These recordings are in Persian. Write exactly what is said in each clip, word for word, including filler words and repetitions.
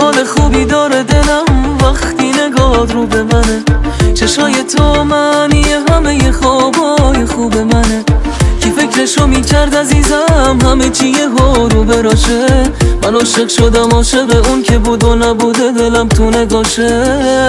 حال خوبی داره دلم وقتی نگاه رو به منه. چشای تو معنی همه خوابای خوب منه. کی فکرشو میکرد عزیزم همه چیه ها رو براشه. من عاشق شدم عاشق اون که بود و نبوده دلم تو نگاشه.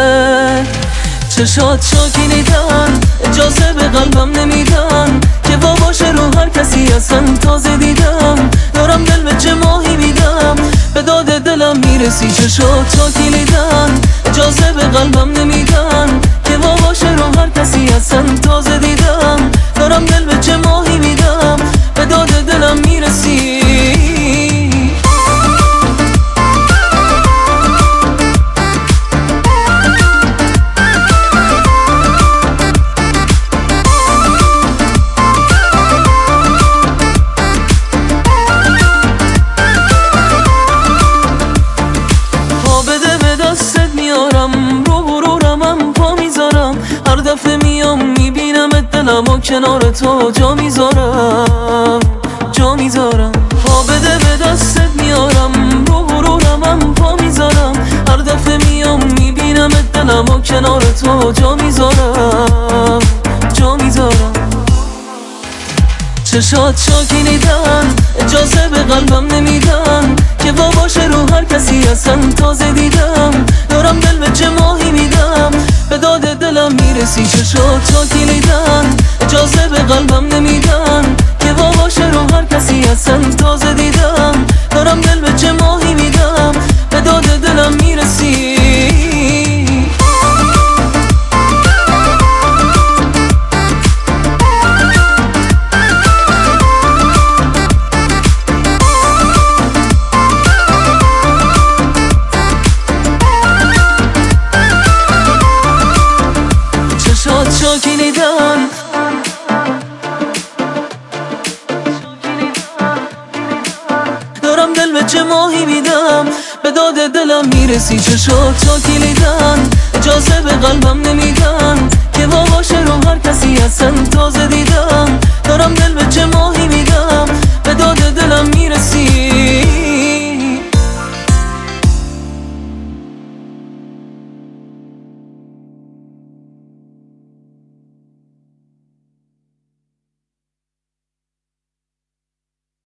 چشات شاکینیدن اجازه به قلبم نمیدن که با باشه رو هر کسی اصلا تازه دیدم. دارم دل به چه ماهی میدم به داد دلم میرسی. چشات شاکینیدن اجازه به قلبم نمیدن که با باشه رو هر کسی اصلا تازه دیدم. دارم دل به چه ماهی میدم به داد دلم میرسی. دلمو کنار تو جا میذارم جا میذارم. پا بده به دستت میارم رو غرورم هم پا میذارم. هر دفعه میام میبینم دلمو کنار تو جا میذارم جا میذارم. چشات شاکینیدن اجازه به قلبم نمیدن که با باشه رو هر کسی اصلا تازه دیدم. دارم دل به چه ماهی میدم به داد دلم میرسی. چشات شاکینیدن اجازه به قلبم نمیدن که با باشه رو هر کسی اصلا تازه دیدم. دارم دل به چه ماهی میدم به داد دلم میرسی. شاکینیدن دارم دل به چه ماهی میدم به داد دلم میرسی. چشات شاکینیدن اجازه به قلبم نمیدن که با باشه رو هر کسی اصلا تازه دیدم. دارم دل به چه ماهی میدم به داد دلم میرسی.